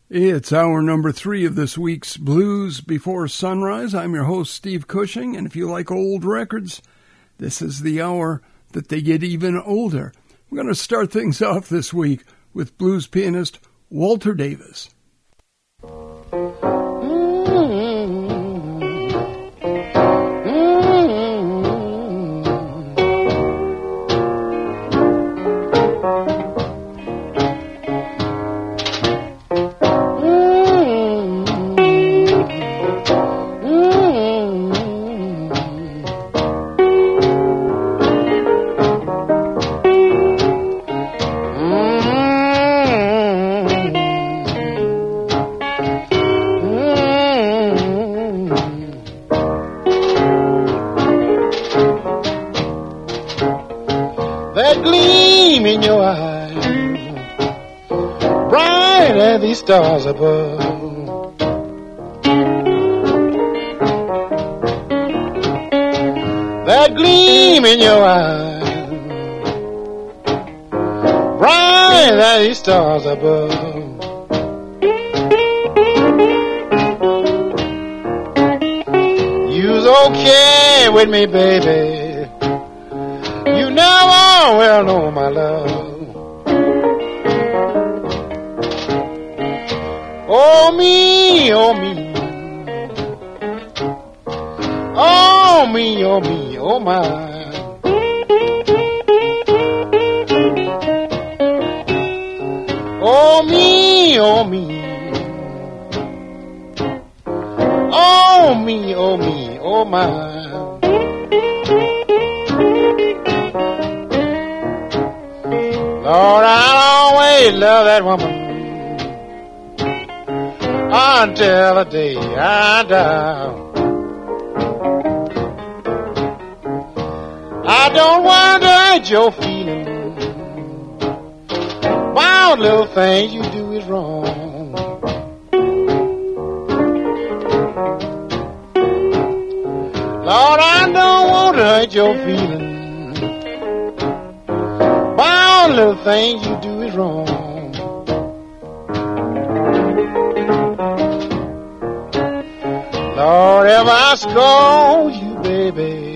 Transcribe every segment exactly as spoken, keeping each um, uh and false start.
It's hour number three of this week's Blues Before Sunrise. I'm your host, Steve Cushing, and if you like old records, this is the hour that they get even older. We're going to start things off this week with blues pianist Walter Davis. Stars above, that gleam in your eyes, bright as these stars above. You's okay with me, baby. You never will know my love. Oh me, oh me, oh me, oh me, oh my. Oh me, oh me, oh me, oh me, oh my. Lord, I'll always love that woman until the day I die. I don't wonder at your feelings about little things you do is wrong. Lord, I don't want to hurt your feelings about little things you do is wrong. Lord, if I scold you, baby,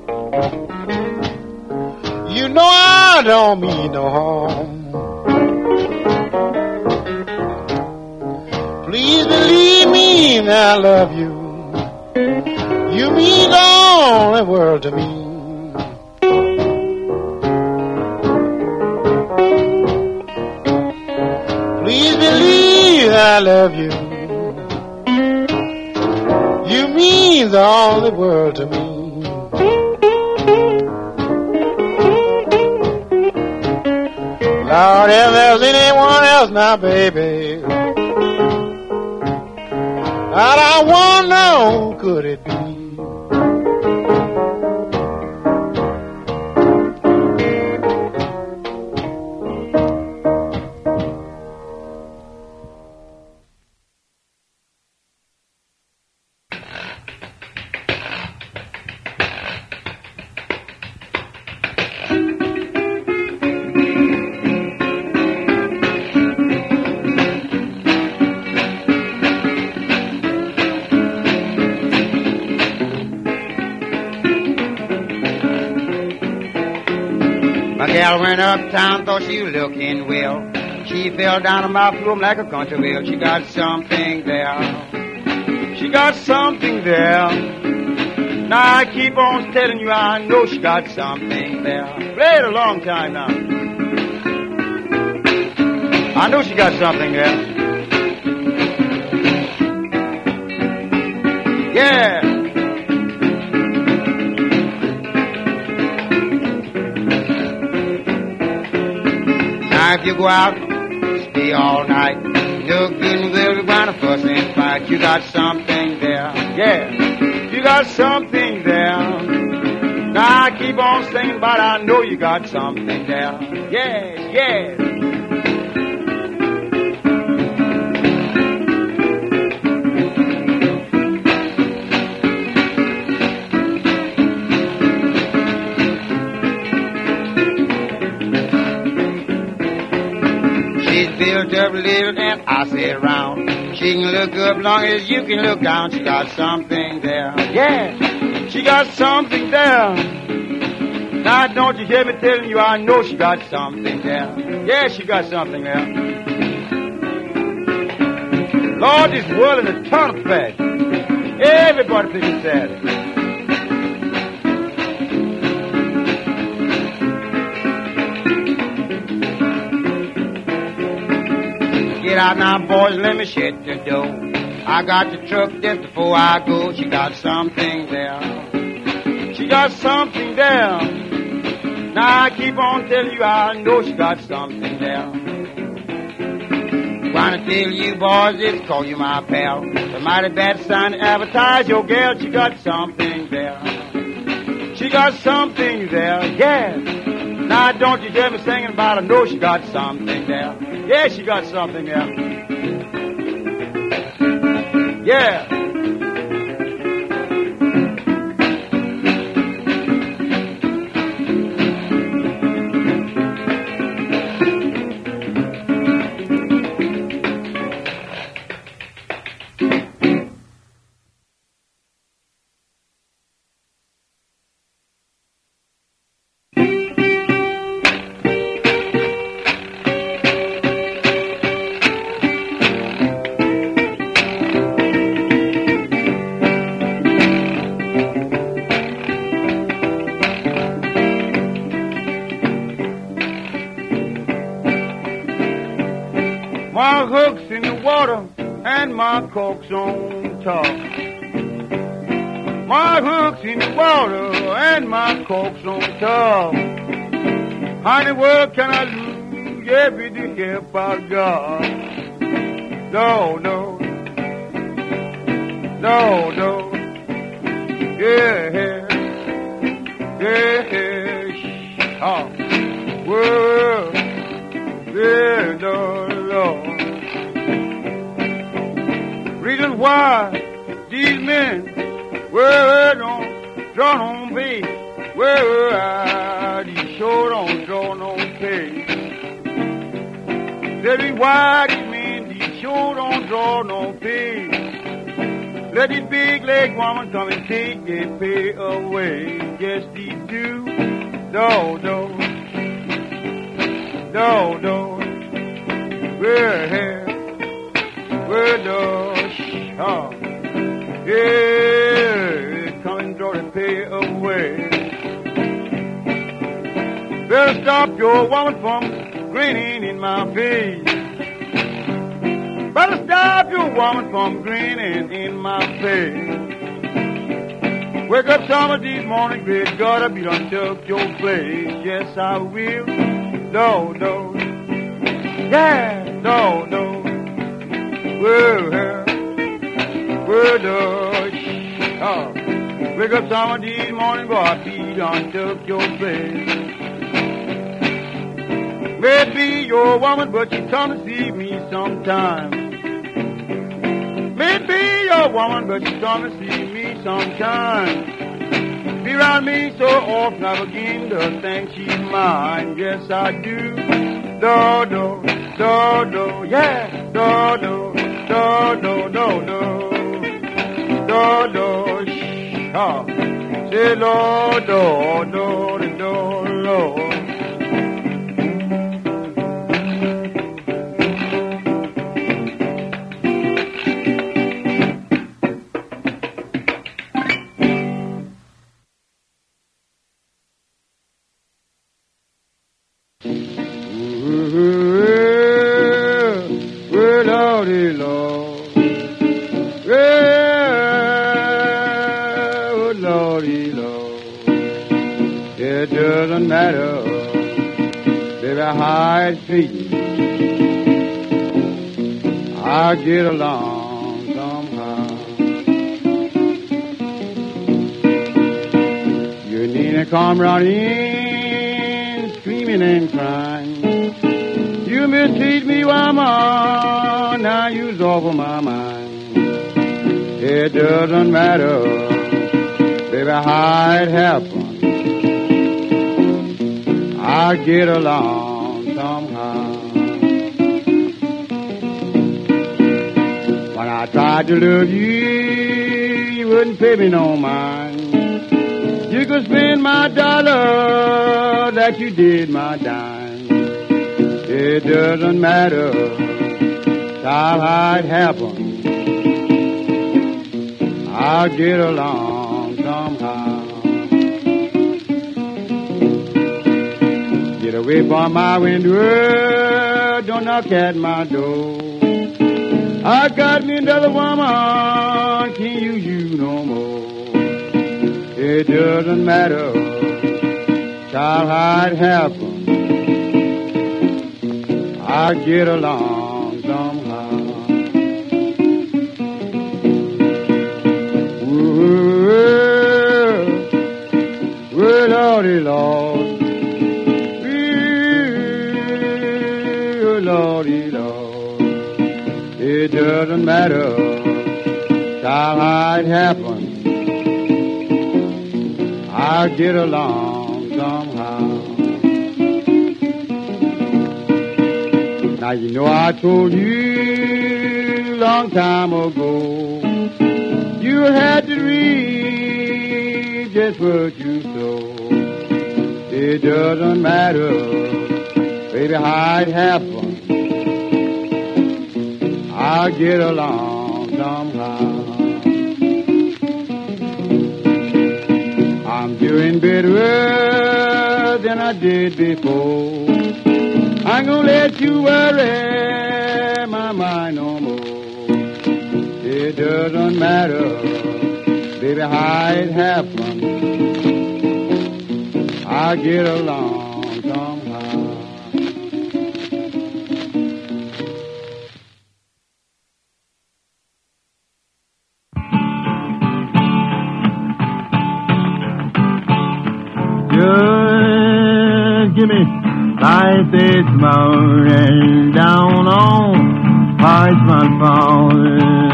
you know I don't mean no harm. Please believe me that I love you. You mean the only world to me. Please believe that I love you. You mean the only world to me. Lord, if there's anyone else now, baby, that I want to know, who could it be? Gal went uptown, thought she was looking well. She fell down on my room like a country wheel. She got something there. She got something there. Now I keep on telling you, I know she got something there. Played a long time now. I know she got something there. Yeah. If you go out, stay all night. No good and will grind a fuss and fight. You got something there, yeah. You got something there. Now I keep on singing, but I know you got something there, yes, yes. looked up a little and I said round. She can look up long as you can look down. She got something there. Yeah, she got something there. Now don't you hear me telling you, I know she got something there. Yeah, she got something there. Lord, this world is a ton of fat. Everybody thinks sad. Get out now, boys, let me shut the door. I got the truck just before I go. She got something there. She got something there. Now I keep on telling you, I know she got something there. Trying to tell you, boys, it's call you my pal. The mighty bad sign to advertise your gal. She got something there. She got something there, yeah. Now don't you hear me singing about her? I know she got something there. Yeah, she got something there. Yeah. My hook's in the water and my cork's on top. My hook's in the water and my cork's on top. Honey, what can I do? Yeah, with the help I got. No, no. No, no. Yeah, yeah, yeah. Oh, whoa. Yeah, no, no. Reason why these men were don't draw on me, where I these sure don't draw no pay. Tell me why these men these sure don't draw no pay. Let this big leg woman come and take their pay away. Yes, these do. No, no. No, no. We're here. We're the shop. Yeah, come and draw the pay away. Better stop your woman from grinning in my face. Better stop your woman from grinning in my face. Wake up some of these morning, great God, I be done took your place. Yes, I will. No, no. Yeah, no, no. We're here. We're the shop. Wake up some of these morning, boy, I be done took your place. Maybe you're a woman, but you come to see me sometime. Maybe you're a woman, but you come to see me sometime. Be around me so often, I begin to think she's mine. Yes, I do. Do, do, do, do, yeah. Do, do, do, do, do, do. Do, do, shh, ha. Say, Lord, do, do, do, Lord. I get along somehow. You need to come right in, screaming and crying. You mistreat me, woman, now you's off of my mind. It doesn't matter, baby, how it happened. I get along somehow. I tried to love you, you wouldn't pay me no mind. You could spend my dollar like you did my dime. It doesn't matter how it happened. I'll get along somehow. Get away from my window, don't knock at my door. I got me another woman, can't use you no more. It doesn't matter, child, how it happened. I'll get along somehow. Ooh, well, Lordy, Lord. Ooh, Lordy, Lord. It doesn't matter, child, how it happened. I'll get along somehow. Now you know I told you long time ago, you had to reap just what you sow. It doesn't matter, baby, how it happened. I'll get along somehow. I'm doing better than I did before. I ain't gonna let you worry my mind no more. It doesn't matter, baby, how it happened. I'll get along somehow. Just give me life this morning down on Parchment Falls.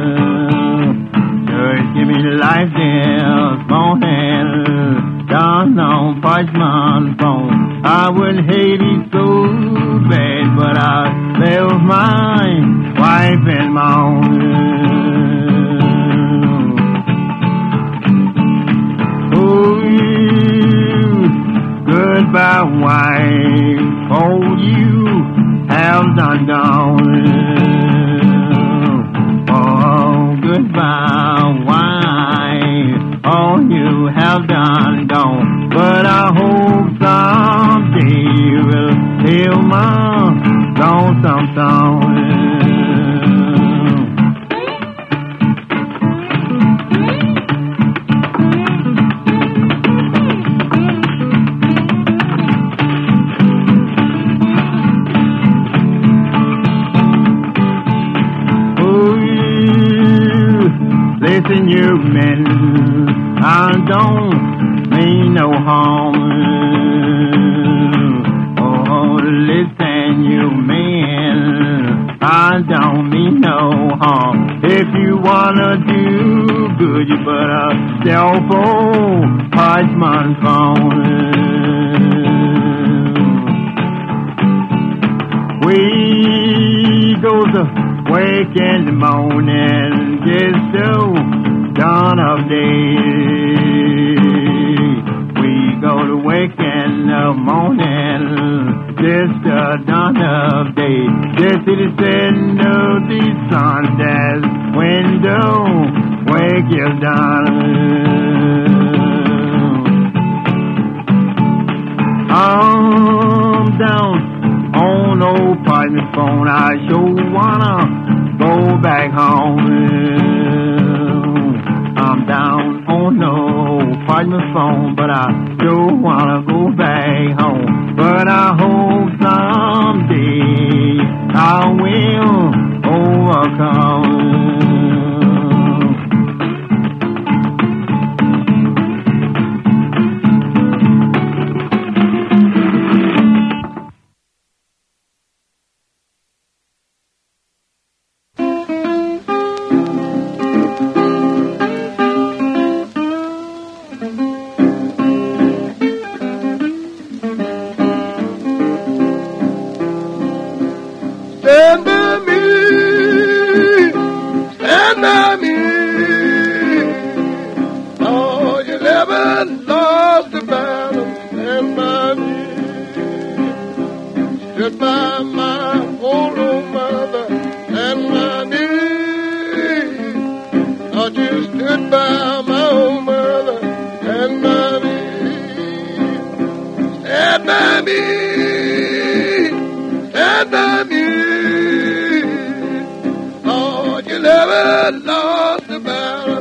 Just give me life this morning down on Parchment Falls. I would hate it so bad, but I left my wife and mom. Oh, goodbye, wife, all you have done done. Oh, goodbye, wife, all you have done done. But I hope someday you will hear my lonesome song. Listen, you men, I don't mean no harm. Oh, listen, you men, I don't mean no harm. If you wanna do good, you better sell for Parchment Falls. We go to wake in the morning, just so dawn of day. We go to wake in the morning, just the dawn of day. Just see the setting of the sun, that's window, wake your darling. I'm down on old Parchment phone, I sure wanna go back home. I'm down on no Parchment phone, but I sure wanna go back home. But I hope someday I will overcome. Stand by me never lost a battle.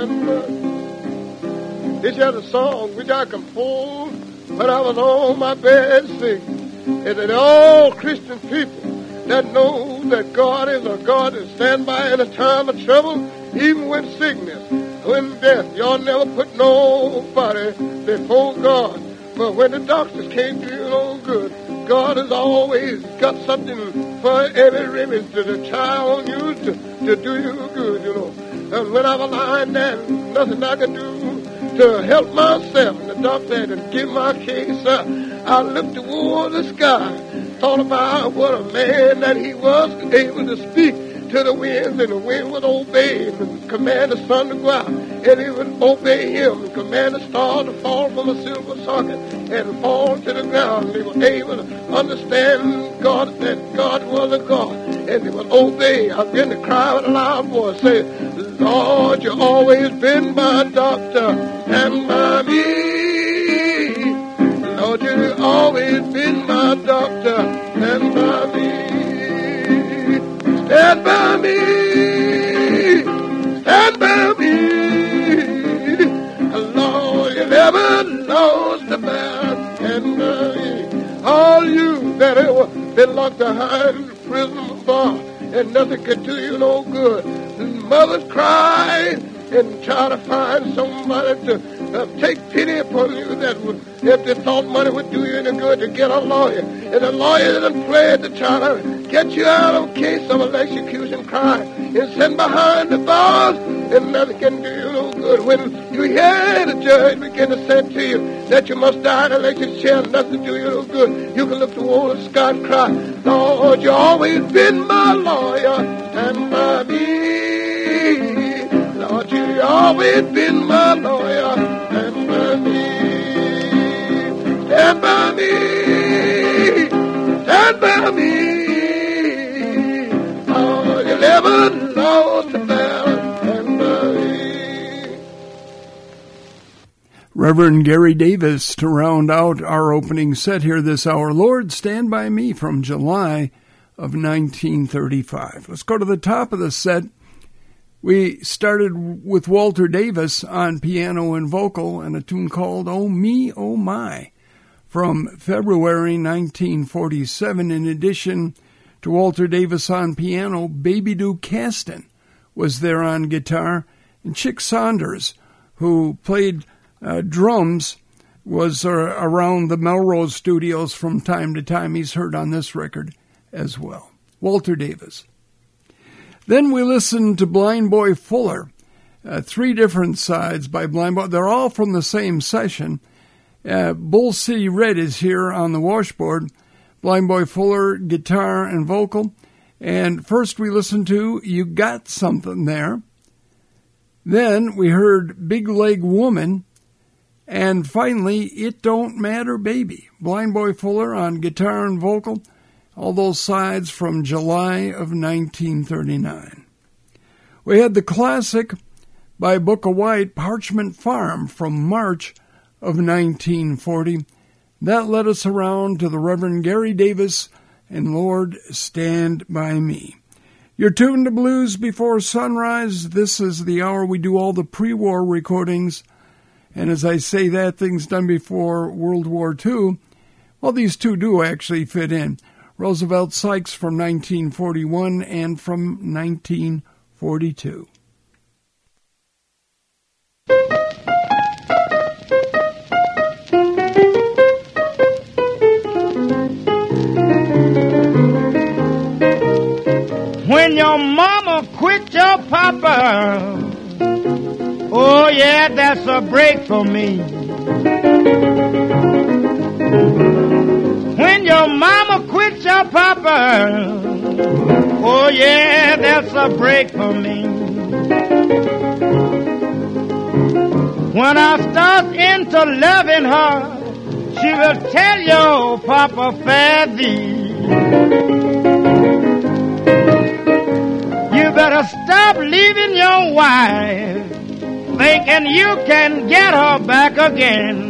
This is a song which I composed when I was on my bed sick. And that all Christian people that know that God is a God that stand by in a time of trouble, even when sickness, when death, y'all never put nobody before God. But when the doctors can't do you no good, God has always got something for every remedy to the child on you to, to do you good, you know. And when I was lying there, nothing I could do to help myself, and the doctor had to give my case up, I looked toward the sky, thought about what a man that he was, able to speak to the winds, and the wind would obey him and command the sun to go out, and he would obey him and command the star to fall from a silver socket and fall to the ground. They were able to understand God, that God was a God, and they would obey. I began to cry with a loud voice, say, Lord, you've always been my doctor and my me. Lord, you've always been my doctor and my me. Stand by me, stand by me. Lord, you never lost a battle, and by me. All you that ever been locked behind the prison bar, and nothing could do you no good. And mothers cry and try to find somebody to uh, take pity upon you that would, if they thought money would do you any good, to get a lawyer. And a lawyer that played to try to get you out of case of an execution crime and send behind the bars, and nothing can do you no good. When you hear the judge begin to say to you that you must die in an electric chair, nothing do you no good, you can look toward the sky and cry, Lord, you always been my lawyer and my me. Lord, you always been my lawyer and my me. Stand by me, stand by me. Oh, you never lost a battle and by me. Reverend Gary Davis to round out our opening set here this hour. Lord, Stand By Me from July of nineteen thirty-five. Let's go to the top of the set. We started with Walter Davis on piano and vocal and a tune called Oh Me, Oh My from February nineteen forty-seven. In addition to Walter Davis on piano, Baby Doo Caston was there on guitar, and Chick Saunders, who played uh, drums, was uh, around the Melrose Studios from time to time. He's heard on this record as well. Walter Davis. Then we listened to Blind Boy Fuller, uh, three different sides by Blind Boy. They're all from the same session. Uh, Bull City Red is here on the washboard. Blind Boy Fuller, guitar and vocal. And first we listened to You Got Something There. Then we heard Big Leg Woman. And finally, It Don't Matter Baby. Blind Boy Fuller on guitar and vocal. All those sides from July of nineteen thirty-nine. We had the classic by Booker White, Parchment Farm, from March of nineteen forty. That led us around to the Reverend Gary Davis and Lord, Stand By Me. You're tuned to Blues Before Sunrise. This is the hour we do all the pre-war recordings. And as I say that, things done before World War Two, well, these two do actually fit in. Roosevelt Sykes from nineteen forty-one and from nineteen forty-two. When your mama quit your papa, oh yeah, that's a break for me. When your mama quit your papa, oh yeah, that's a break for me. When I start into loving her, she will tell your papa fare thee. You better stop leaving your wife, thinking you can get her back again.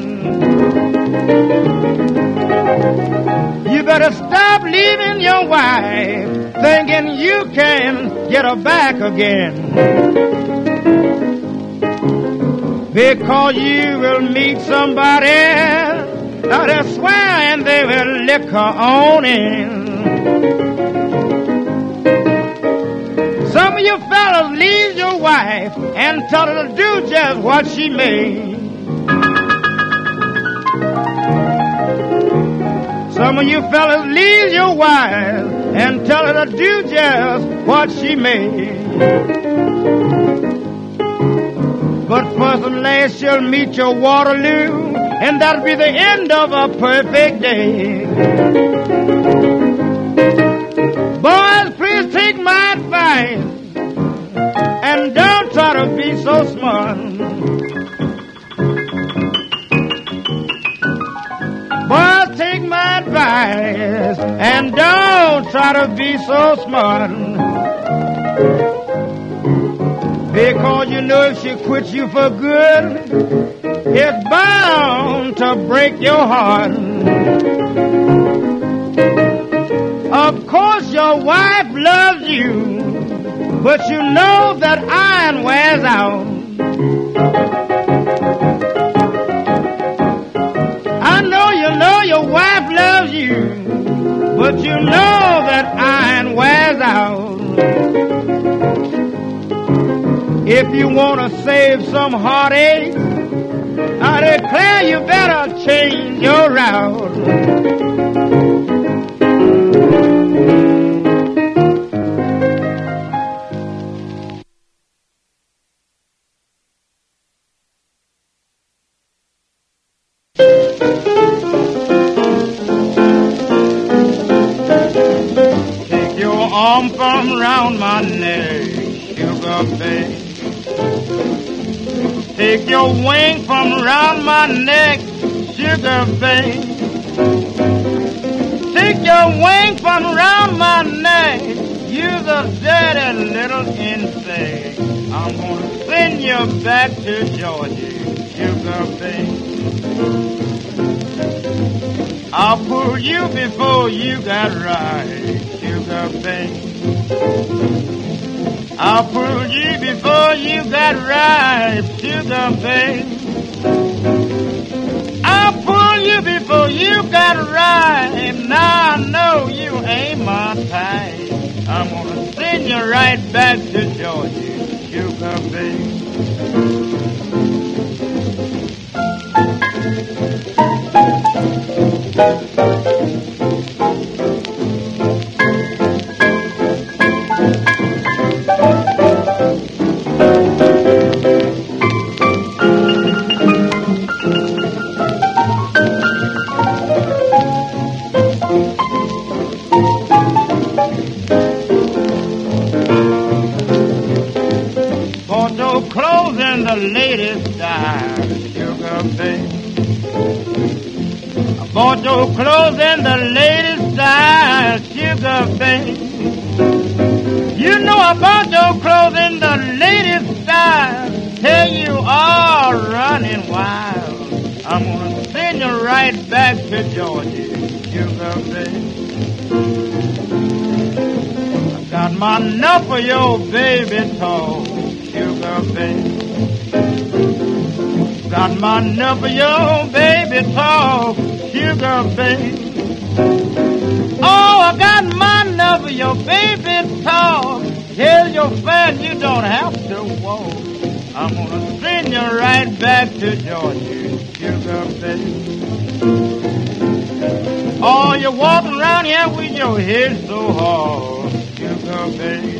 You better stop leaving your wife, thinking you can get her back again. Because you will meet somebody that they swear and they will lick her on in. Some of you fellas leave your wife and tell her to do just what she may. Some of you fellas leave your wife and tell her to do just what she may. But first and last she'll meet your Waterloo, and that'll be the end of a perfect day. Boys, please take my advice and don't try to be so smart. Boys, take my advice and don't try to be so smart. Because you know if she quits you for good, it's bound to break your heart. Of course your wife loves you, but you know that iron wears out. I know you know your wife loves you, but you know that iron wears out. If you want to save some heartache, I declare you better change your route. Take your arm from round my neck, sugar babe. Take your wing from round my neck, sugar babe. Take your wing from round my neck, you're a dirty little insect. I'm gonna send you back to Georgia, sugar babe. I'll pull you before you got right, sugar babe. I'll pull you before you got ripe, sugar babe. I'll pull you before you got ripe. Now I know you ain't my type. I'm gonna send you right back to Georgia, sugar babe. Bought your clothes in the latest style, sugar babe. You know I bought your clothes in the latest style. Tell you all running wild. I'm gonna send you right back to Georgia, sugar babe. I got my enough of your baby talk, sugar babe. Got my number, your baby talk, sugar babe. Oh, I got my number, your baby talk. Tell your friend you don't have to walk. I'm gonna send you right back to Georgia, sugar babe. Oh, you're walking around here with your head so hard, sugar babe.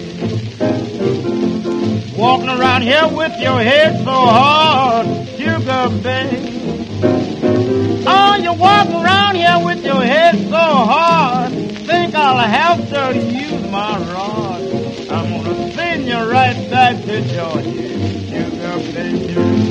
Walking around here with your head so hard, sugar babe. Oh, you're walking around here with your head so hard. Think I'll have to use my rod. I'm gonna send you right back to Georgia, sugar babe.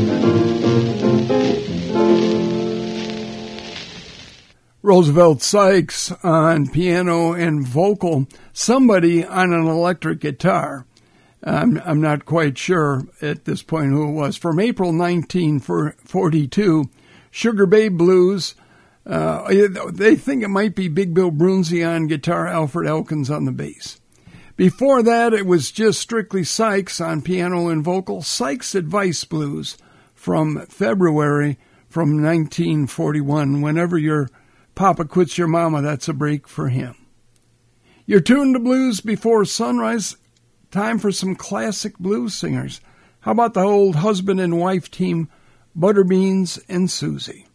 Roosevelt Sykes on piano and vocal, somebody on an electric guitar. I'm, I'm not quite sure at this point who it was. From April nineteen forty-two, Sugar Babe Blues. Uh, they think it might be Big Bill Brunzi on guitar, Alfred Elkins on the bass. Before that, it was just strictly Sykes on piano and vocal, Sykes Advice Blues from February from nineteen forty-one. Whenever your papa quits your mama, that's a break for him. You're tuned to Blues Before Sunrise. Time for some classic blues singers. How about the old husband and wife team, Butterbeans and Susie?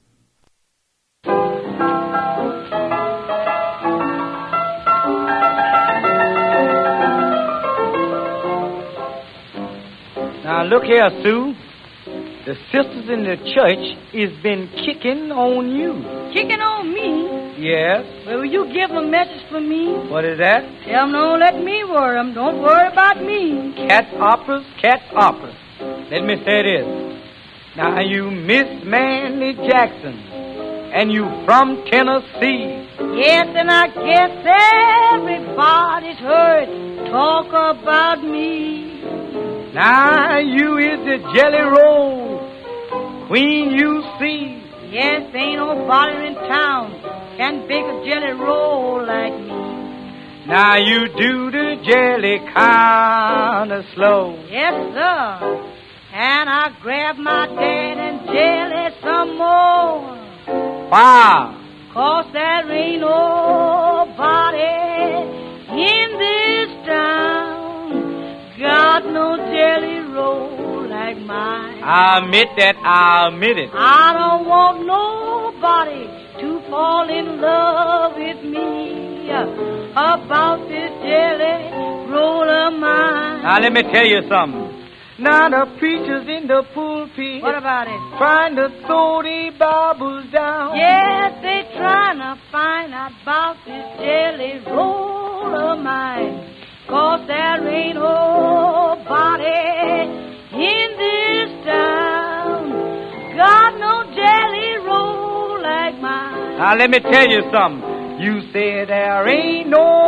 Now look here, Sue. The sisters in the church is been kicking on you. Kicking on me? Yes. Well, will you give them a message for me? What is that? Tell them don't let me worry them. Don't worry about me. Cat operas, cat operas. Let me say this. Now you Miss Manly Jackson, and you from Tennessee. Yes, and I guess everybody's heard talk about me. Now you is the Jelly Roll Queen, you see. Yes, ain't nobody in town can bake a jelly roll like me. Now you do the jelly kinda slow. Yes, sir. And I grab my dad and jelly some more. Wow. Cause there ain't nobody in this town got no jelly roll like mine. I admit that, I admit it. I don't want nobody to fall in love with me about this jelly roll of mine. Now let me tell you something. Now the preachers in the pulpit, what about it? Trying to throw the Bibles down. Yes, they trying to find out about this jelly roll of mine. Cause there ain't nobody in this town got no jelly roll like mine. Now let me tell you something. You say there ain't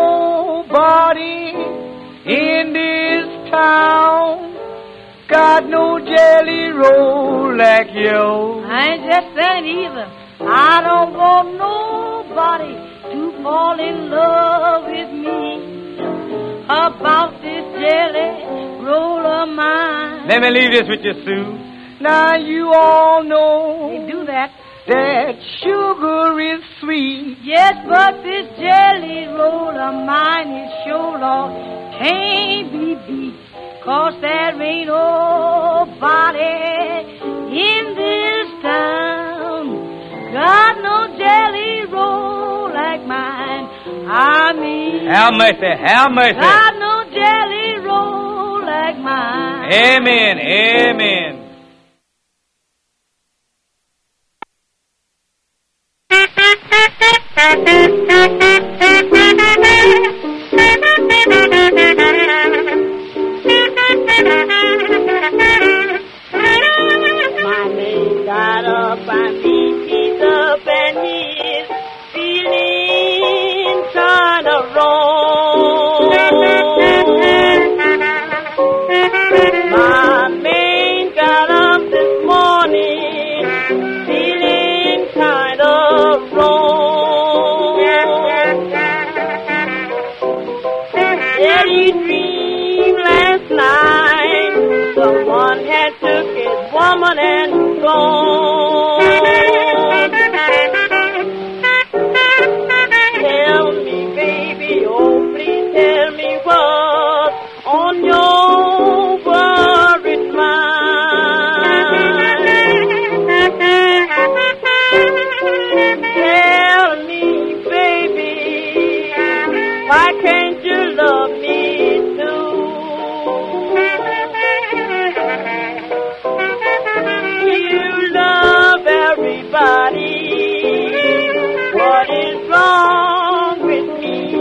nobody in this town got no jelly roll like you. I ain't just saying either. I don't want nobody to fall in love with me about this jelly roll of mine. Let me leave this with you, Sue. Now you all know they do that. That sugar is sweet. Yes, but this jelly roll of mine is sure, Lord, can't be beat. Cause there ain't nobody in this town got no jelly roll like mine. I mean, have mercy, have mercy. Got no jelly roll like mine. Amen, amen. My man got up, I mean, he's up and he's feeling kind of wrong. My man got up this morning feeling kind of wrong. Did he dream last night someone had took his woman and gone? Tell me, baby, oh, please tell me what's on your worried mind. Tell me, baby, why can't you love me too? You love everybody. What is wrong with me?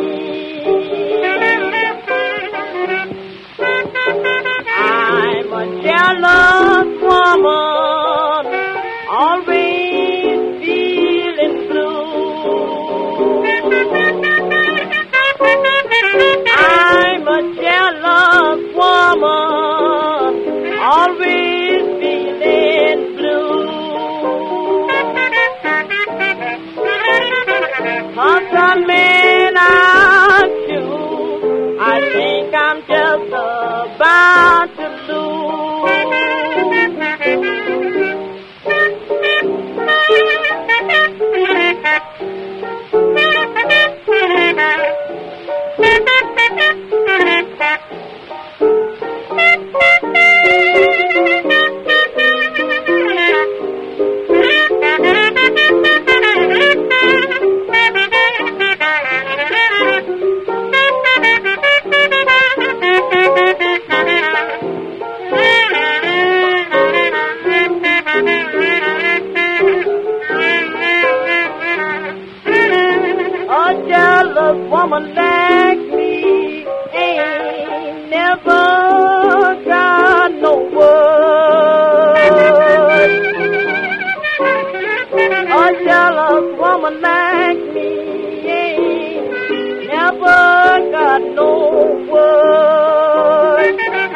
I'm a jealous woman, always feeling blue. I'm a jealous woman, always feeling blue. Cause the man I choose, I think you're bound to lose. Woman like me ain't never got no word. A jealous woman like me ain't never got no word.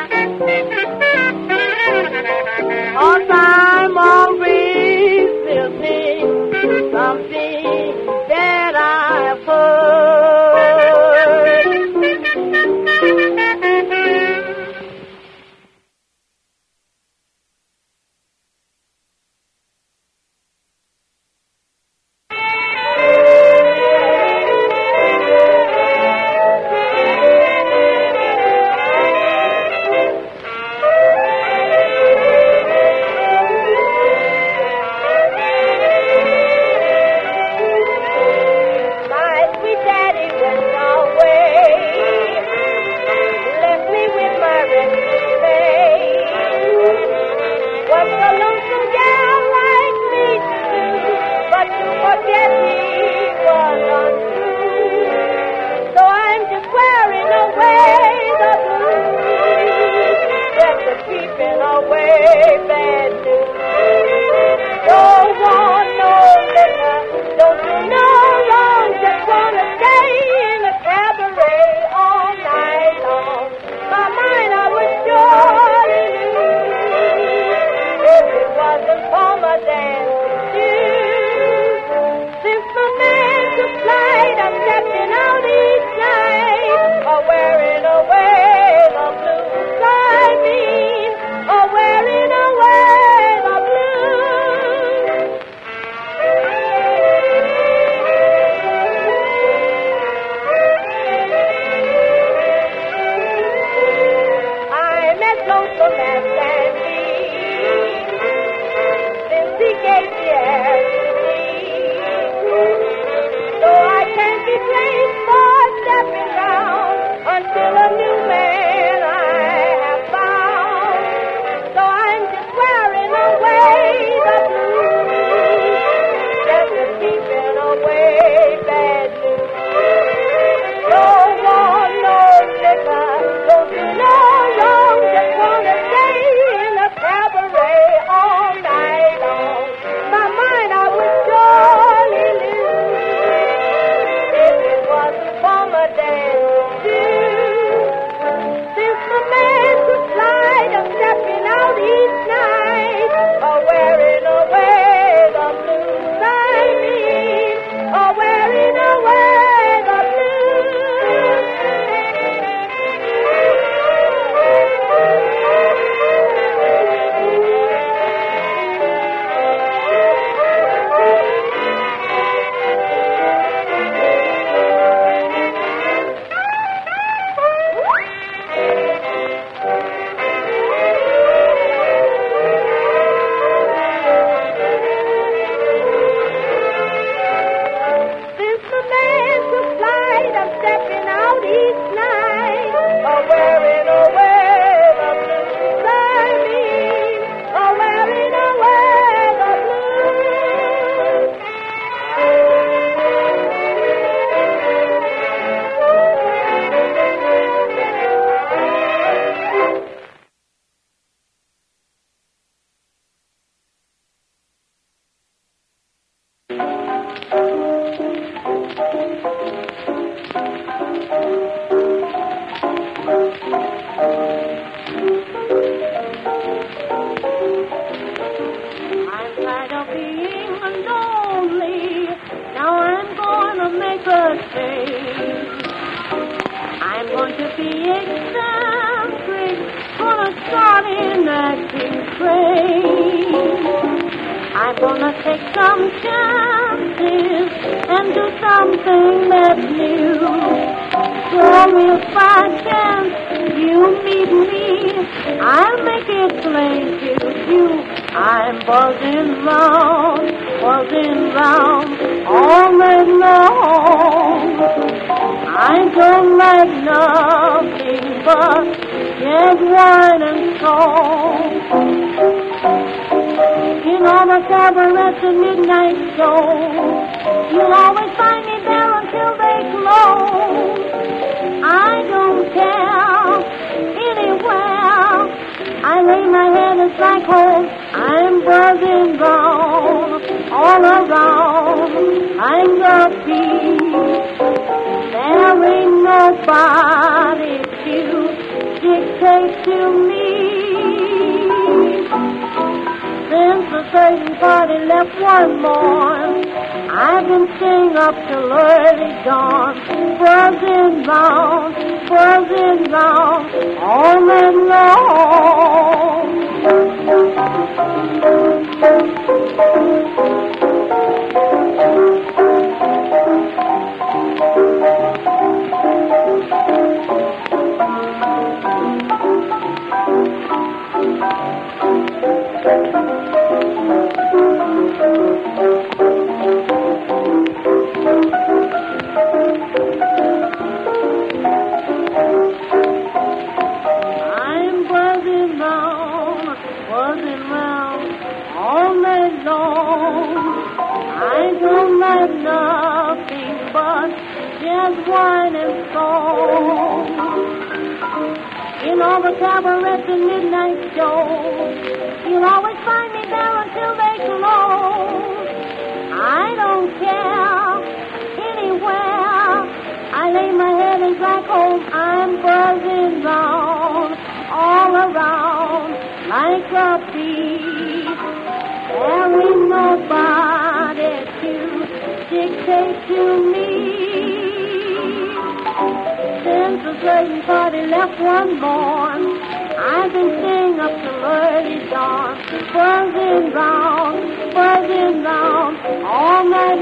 'Cause I'm always listening to something that I've heard. Don't you know, long, just wanna stay train. I'm gonna take some chances and do something that's new. So if by chance you meet me, I'll make it plain to you. I'm buzzing round, buzzing round all night long. I don't like nothing but red wine and song. In all the cabarets and midnight shows, you'll always find me there until they close. I don't care anywhere I lay my head, it's like home. I'm buzzing round all around. I'm the peace. There ain't nobody to dictate to me. Since a certain party left one morn, I've been staying up till early dawn, buzzing round, buzzing round all night long. Nothing but just wine and song. In all the cabarets and midnight shows, you'll always find me there until they close. I don't care anywhere I lay my head and back home. I'm buzzing round all around like a bee. There ain't nobody to dictate to me. Since the certain party left one morn, I've been staying up till early dawn, buzzing round, buzzing round all night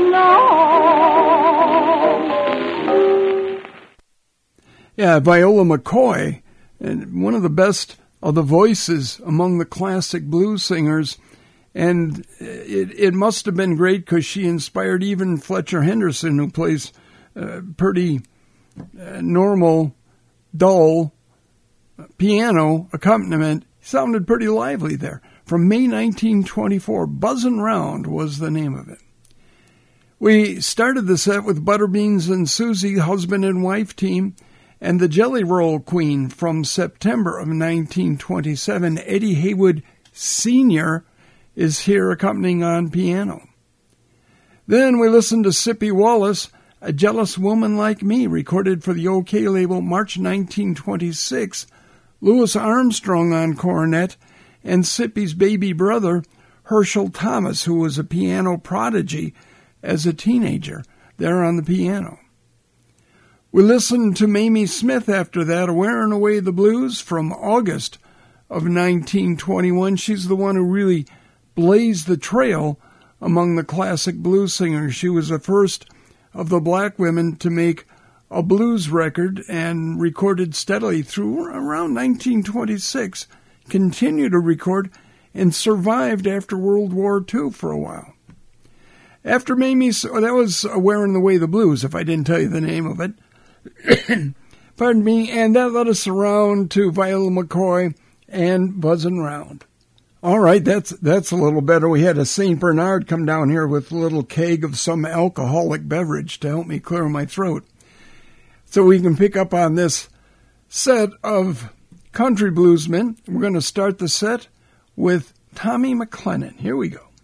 long. Yeah, Viola McCoy, and one of the best of the voices among the classic blues singers. And it it must have been great because she inspired even Fletcher Henderson, who plays uh, pretty uh, normal, dull piano accompaniment. Sounded pretty lively there. From May nineteen twenty-four, Buzzin' Round was the name of it. We started the set with Butterbeans and Susie, husband and wife team, and the Jelly Roll Queen from September of nineteen twenty-seven, Eddie Haywood Senior is here accompanying on piano. Then we listened to Sippy Wallace, A Jealous Woman Like Me, recorded for the OK label March nineteen twenty-six, Louis Armstrong on cornet, and Sippy's baby brother, Herschel Thomas, who was a piano prodigy as a teenager, there on the piano. We listened to Mamie Smith after that, Wearing Away the Blues, from August of nineteen twenty-one. She's the one who really blazed the trail among the classic blues singers. She was the first of the black women to make a blues record and recorded steadily through around nineteen twenty-six, continued to record, and survived after World War Two for a while. After Mamie, that was Wearing Away the Blues, if I didn't tell you the name of it. Pardon me, and that led us around to Viola McCoy and Buzzin' Round. All right, that's that's a little better. We had a Saint Bernard come down here with a little keg of some alcoholic beverage to help me clear my throat. So we can pick up on this set of country bluesmen. We're going to start the set with Tommy McLennan. Here we go.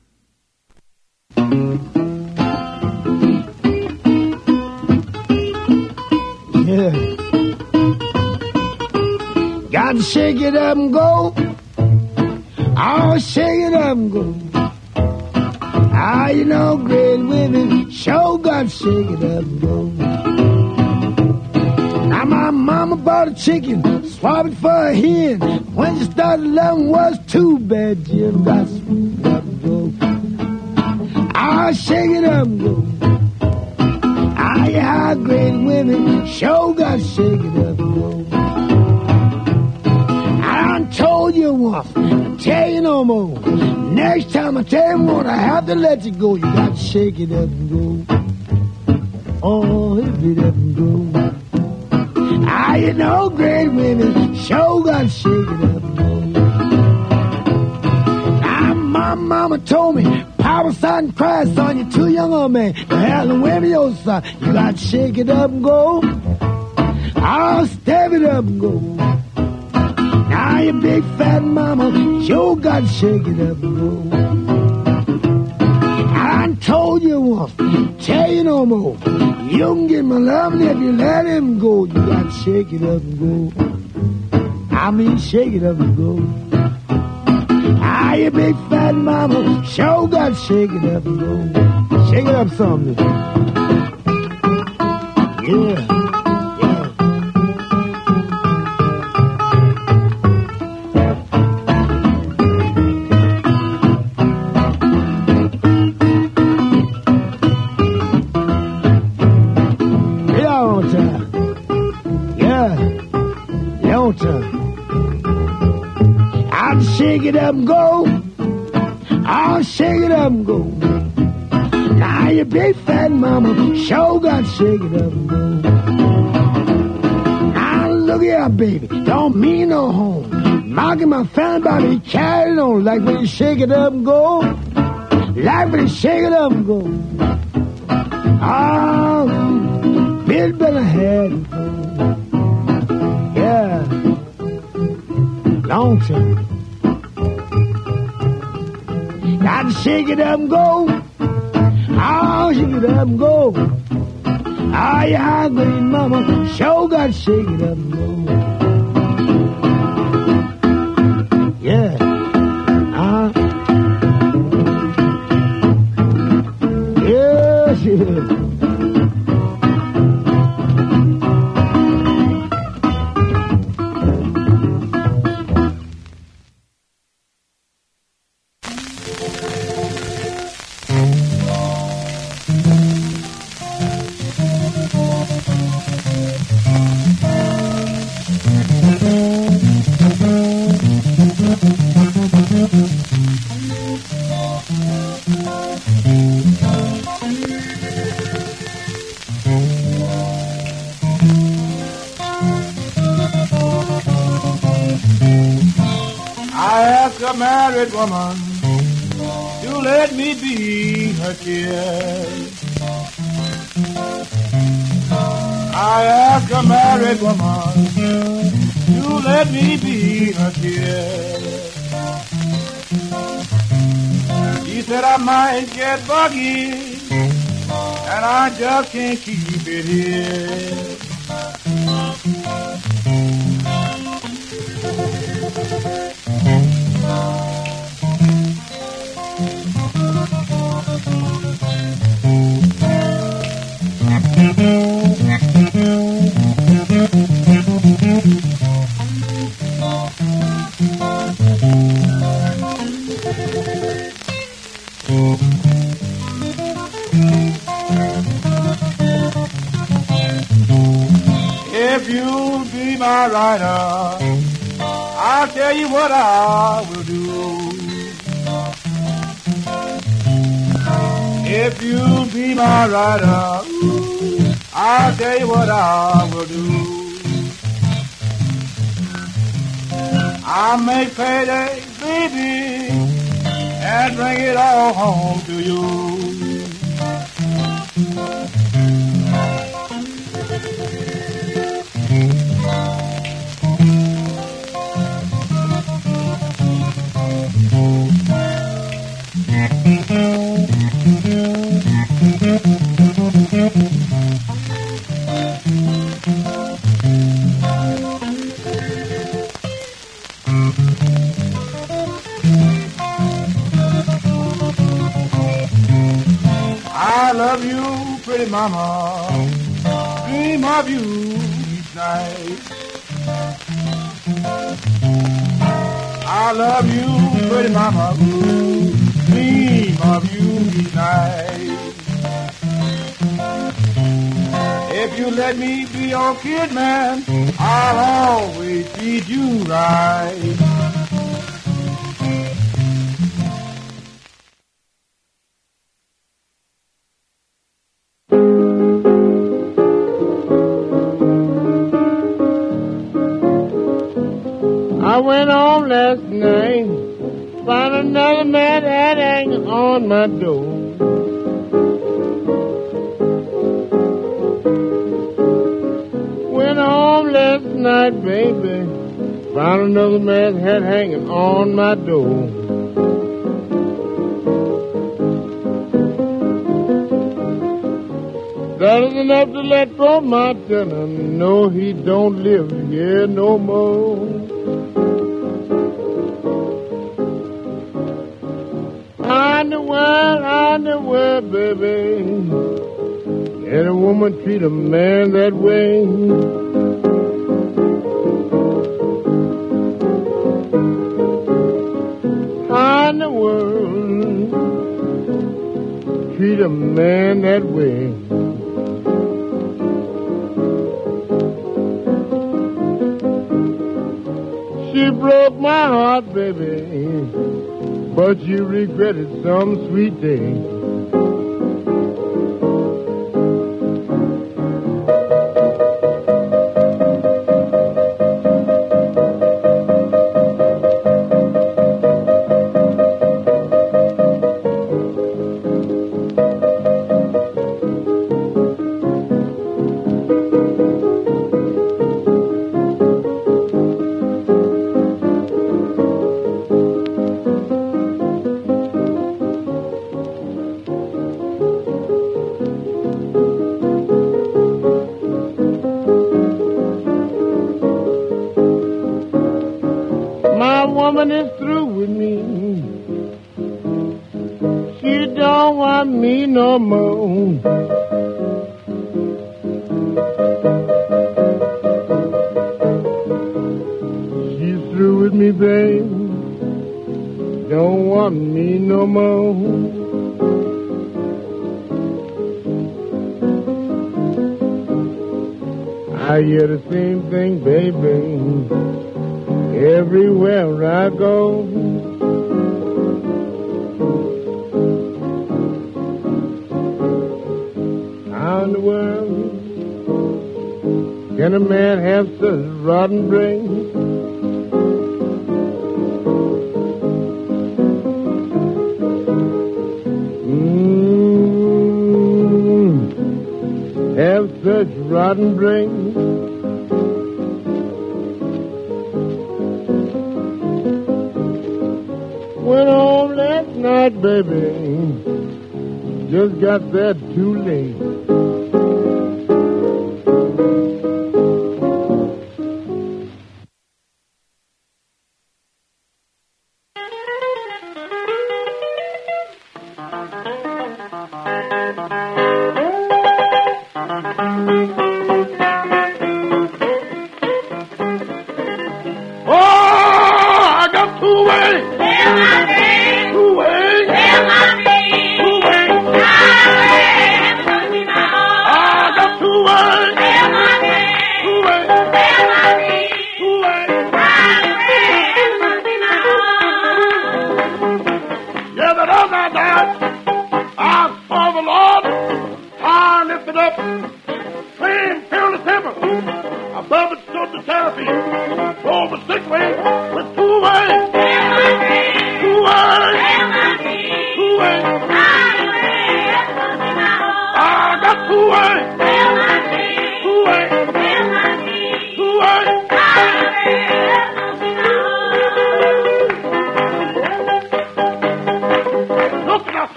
Yeah. Got to shake it up and go. Oh, shake it up and go. Ah, you know, great women sure got to shake it up and go. Now my mama bought a chicken, swap it for a hen. When she started loving was too bad, Jim got sweet up and go. I'll shake it up and go. I high grade women sure got shake it up and go. I done told you once, I tell you no more. Next time I tell you one, I have to let you go. You got to shake it up and go. Oh, hit it up and go. Ah, you know, great women sure got to shake it up and go. Ah, my mama told me, Papa son cries, son, you're too young, old man, to have the women your son. You got to shake it up and go. I'll step it up and go. Now you big fat mama, you got to shake it up and go. I told you once, tell you no more. You can get my loving if you let him go. You got to shake it up and go. I mean, shake it up and go. Ah, you big fat mama, sure got to shake it up and go. Shake it up something. Yeah. I'll shake it up and go. I'll shake it up and go. Now you big fat mama sure got to shake it up and go. Now look here, baby, don't mean no harm. Mocking my family about me carrying on like when you shake it up and go. Like when you shake it up and go. Oh, Bill better have it. Yeah. Long time. Got to shake it up and go. Oh, shake it up and go. Oh, you high grade mama, sure got to shake it up and go. Yeah. Uh-huh. Yes, yes. Married woman to let me be her kiss. I asked a married woman to let me be her kiss. She said I might get buggy and I just can't keep it here. If you'll be my rider, I'll tell you what I will do. If you'll be my rider, I'll tell you what I will do. I'll make payday, baby, and bring it all home to you. I love you, pretty mama. Dream of you each night. I love you, pretty mama, dream of you each night. If you let me be your kid, man, I'll always treat you right. I went home last night, found another man hat hanging on my door. Went home last night, baby, found another man's hat hanging on my door. That is enough to let poor Martin know he don't live here no more. On the world, on the world, baby, can a woman treat a man that way? On the world, treat a man that way. She broke my heart, baby, but you regretted some sweet day. Woman is through with me. She don't want me no more. She's through with me, babe. Don't want me no more. I hear the same thing, baby, everywhere I go. How in the world can a man have such rotten brains? Mm, have such rotten brains? Went home last night, baby, just got there too late.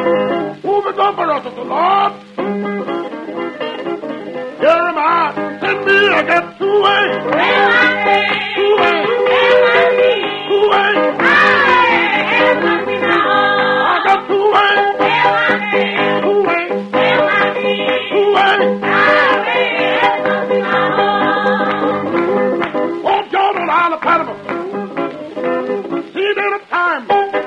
Jeremiah in me, I got two ways. Well, I say, Two ways. well, I see, Two ways. I have something now. I got two ways. Well, I say, Two ways. well, I see, Two ways. I have something now. Won't y'all know the Isle of Panama? See it in a time.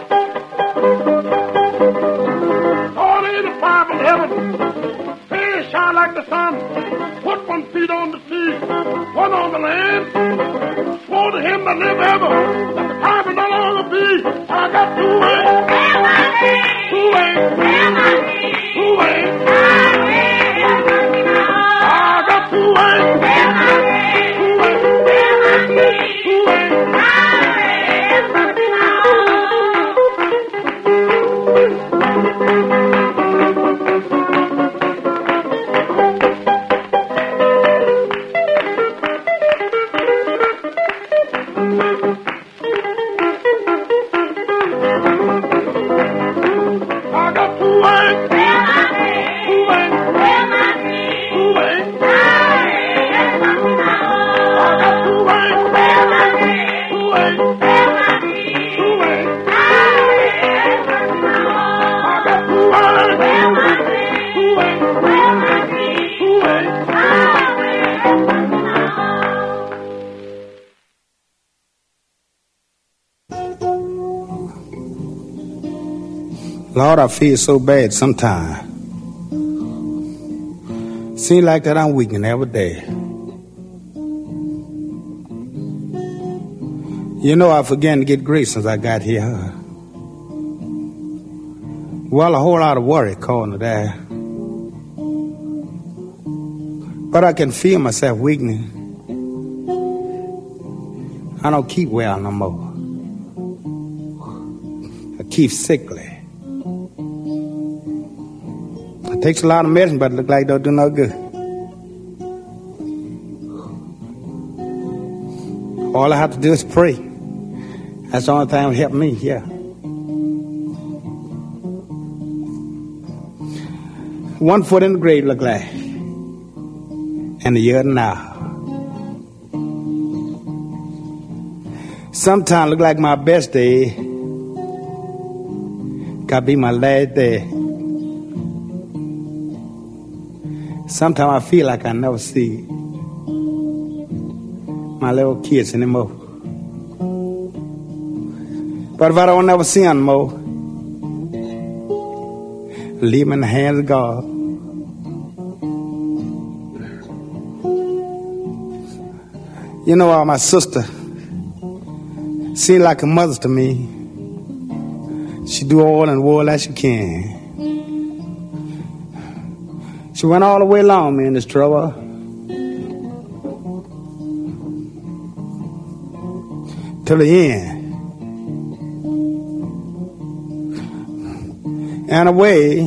Lord, ain't a fire from heaven. Face shine like the sun. Put one feet on the sea, one on the land. Swore to him to live ever, that the time will no longer be. I got two ways. Well, I say, Two ways. well, I see, Two ways. I have something now. I got two ways. Well, I say, Two ways. well, I see, Two ways. I have something now. I got two ways. Well, I say, Two ways. well, I see, Two ways. I have something now. I got two ways. Well, I say, Two ways. well, I see, Two ways. I have something now. I got two ways. Well, I say, Two ways. well, I see, Two ways. I have something now. Lord, I feel so bad sometimes. Seems like that I'm weakening every day. You know, I began to get great since I got here. Well, a whole lot of worry calling to that. But I can feel myself weakening. I don't keep well no more. I keep sickly. It takes a lot of medicine, but it looks like it don't do no good. All I have to do is pray. That's the only thing that will help me, yeah. One foot in the grave look like, and the other now. Sometimes look like my best day. Gotta be my last day. Sometimes I feel like I never see my little kids anymore. But if I don't never see them more, leave them in the hands of God. You know, uh, my sister seemed like a mother to me. She do all in the world that she can. She went all the way along me in this trouble. Till the end. And away,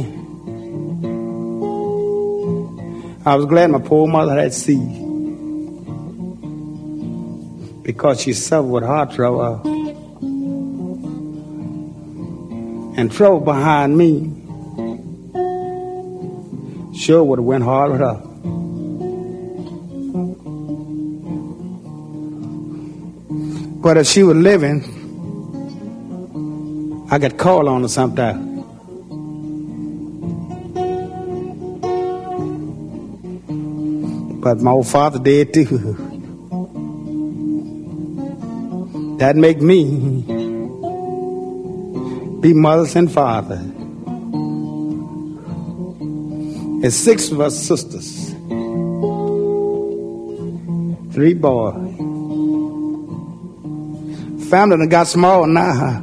I was glad my poor mother had seed. Because she suffered with heart trouble. And trouble behind me sure would have went hard with her. But if she was living, I could call on her sometime. But my old father did too. That make me be mothers and fathers. There's six of us sisters, three boys. Family done got small now.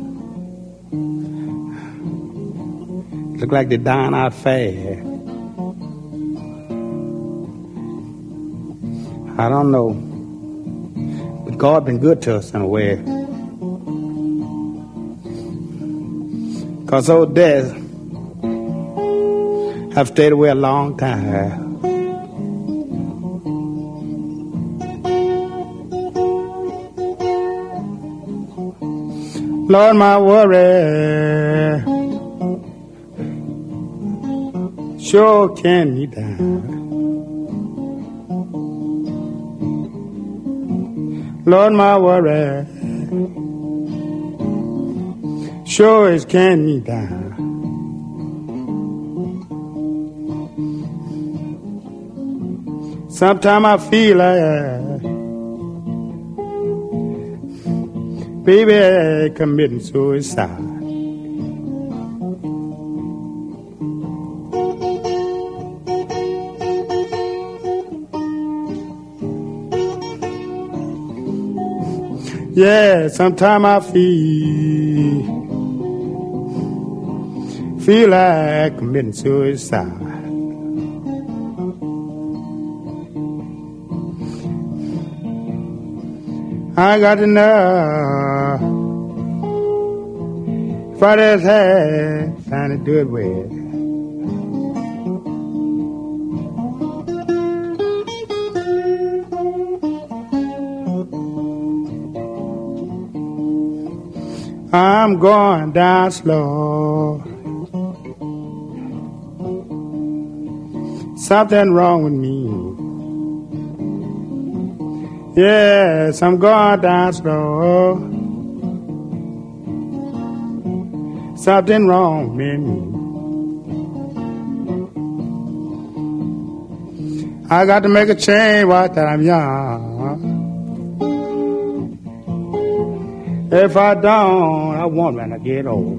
Look like they're dying out fast. I don't know, but God been good to us in a way. Cause old Dad have stayed away a long time. Lord, my worry sure can me down. Lord, my worry sure is canning me down. Sometimes I feel like, baby, committing suicide. Yeah, sometimes I feel, feel like committing suicide. I got to know if I just had find a good way. I'm going down slow. Something wrong with me. Yes, I'm going down slow. Something wrong with me. I got to make a change while that I'm young. If I don't, I won't when I get old.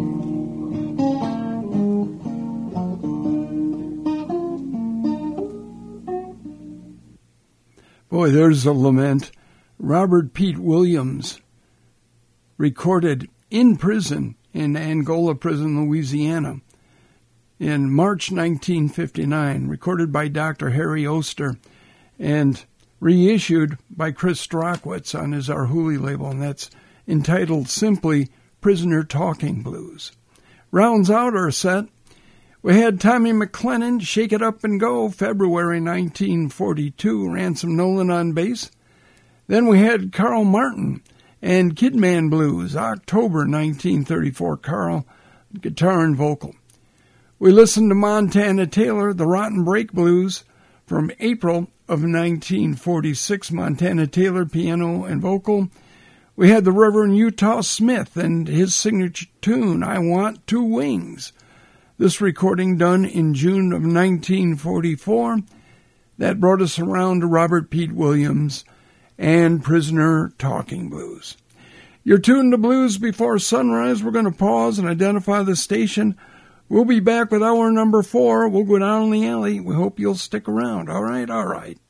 Boy, there's a lament. Robert Pete Williams, recorded in prison in Angola Prison, Louisiana, in March nineteen fifty-nine, recorded by Doctor Harry Oster, and reissued by Chris Strachwitz on his Arhoolie label, and that's entitled simply Prisoner Talking Blues. Rounds out our set, we had Tommy McLennan, Shake It Up and Go, February nineteen forty-two, Ransom Nolan on bass. Then we had Carl Martin and Kidman Blues, October nineteen thirty-four, Carl, guitar and vocal. We listened to Montana Taylor, The Rotten Break Blues, from April of nineteen forty-six, Montana Taylor, piano and vocal. We had the Reverend Utah Smith and his signature tune, I Want Two Wings. This recording done in June of nineteen forty-four. That brought us around to Robert Pete Williams and Prisoner Talking Blues. You're tuned to Blues Before Sunrise. We're going to pause and identify the station. We'll be back with hour number four. We'll go down the alley. We hope you'll stick around. All right, all right.